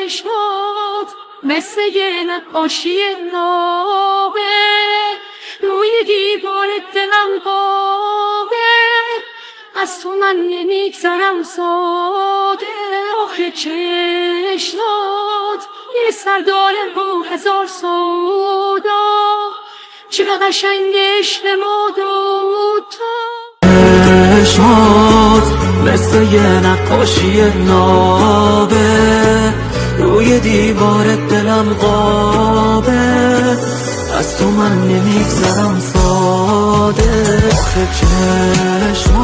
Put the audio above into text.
چشمات مثل یه نقاشی نامه روی دیوار دلم قابه، از تو من نمیگذرم ساده. آخه چشمات یه سردار رو هزار سودا، چقدر قشنگ عشق ما دوتا. چشمات مثل یه نقاشی نابه روی دیوار دلم قابه، از تو من نمیگذرم ساده. آخه چشمات